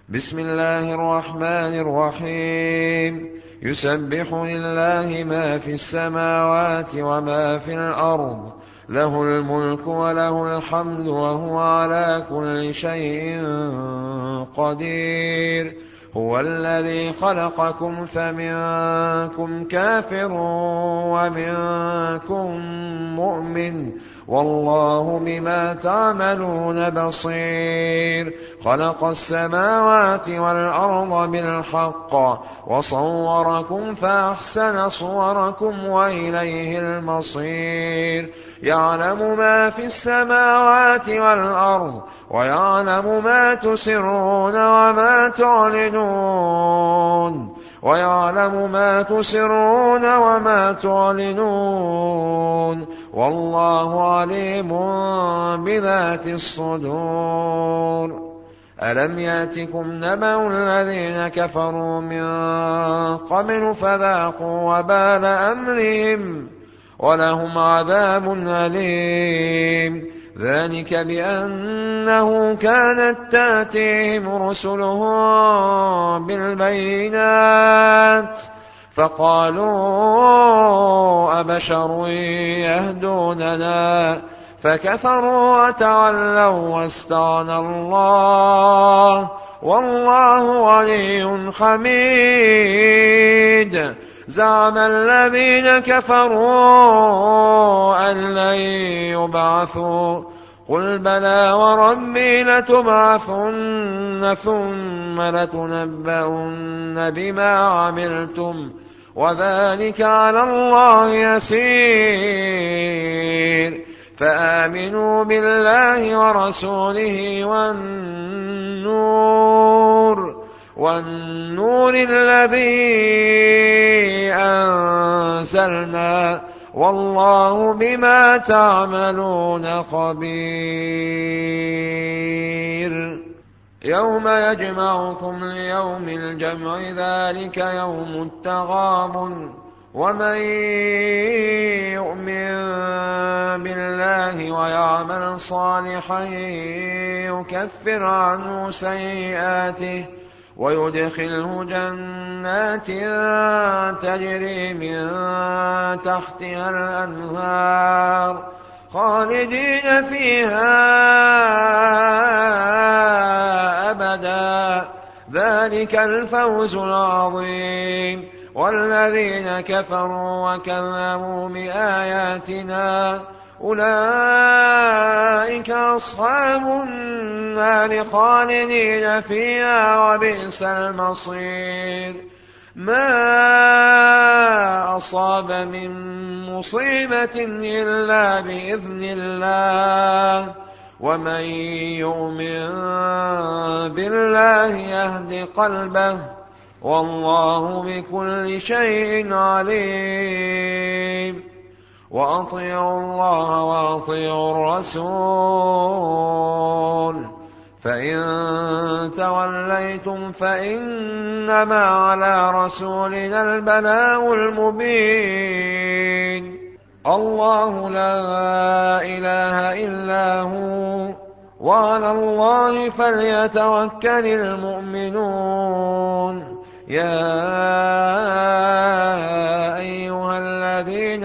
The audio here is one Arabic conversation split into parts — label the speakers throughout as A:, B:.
A: بسم الله الرحمن الرحيم. يسبح لله ما في السماوات وما في الأرض، له الملك وله الحمد وهو على كل شيء قدير. هو الذي خلقكم فمنكم كافر ومنكم مؤمن، والله بما تعملون بصير. خلق السماوات والأرض بالحق وصوركم فأحسن صوركم وإليه المصير. يعلم ما في السماوات والأرض ويعلم ما تسرون وما تعلنون والله عليم بذات الصدور. ألم يأتكم نبأ الذين كفروا من قبل فذاقوا وبال أمرهم ولهم عذاب أليم. ذلك بأنه كانت تأتيهم رسلهم بالبينات فقالوا أبشر يهدوننا فكفروا وتولوا واستغنى الله والله غني حميد. زعم الذين كفروا أن لن يبعثوا قل بلى وربي لتبعثن ثم لتنبؤن بما عملتم وذلك على الله يسير. فآمنوا بالله ورسوله والنور الذي أنزلنا والله بما تعملون خبير. يوم يجمعكم ليوم الجمع ذلك يوم التغابن. ومن يؤمن بالله ويعمل صالحا يكفر عنه سيئاته ويدخله جنات تجري من تحتها الأنهار خالدين فيها أبدا ذلك الفوز العظيم. والذين كفروا وكذبوا بآياتنا أولئك أصحاب النار خالدين فيها وبئس المصير. ما أصاب من مصيبة إلا بإذن الله ومن يؤمن بالله يهد قلبه والله بكل شيء عليم. وأطيعوا الله وأطيعوا الرسول فإن توليتم فإنما على رسولنا البلاغ المبين. الله لا إله إلا هو وعلى الله فليتوكل المؤمنون. يا أيها الذين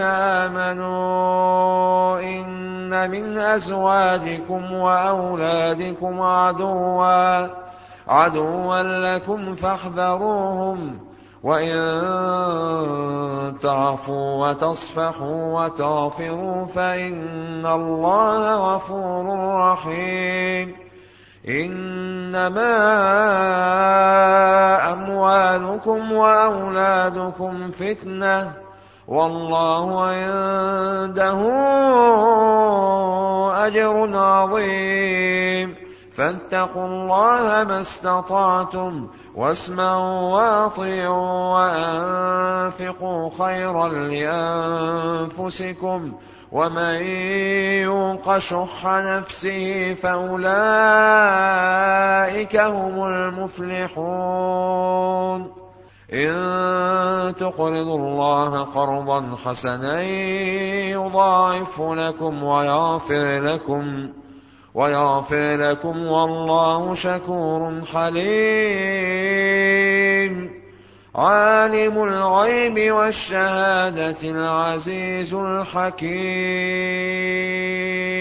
A: آمنوا إن من أزواجكم وأولادكم عدوا لكم فاحذروهم وإن تعفوا وتصفحوا وتغفروا فإن الله غفور رحيم. إنما أموالكم وأولادكم فتنة والله عنده أجر عظيم. فاتقوا الله ما استطعتم واسمعوا وأطيعوا وأنفقوا خيرا لأنفسكم ومن يوق شح نفسه فأولئك هم المفلحون. إن تقرضوا الله قرضا حسنا يضاعف لكم ويغفر لكم ويغفر لكم والله شكور حليم. عالم الغيب والشهادة العزيز الحكيم.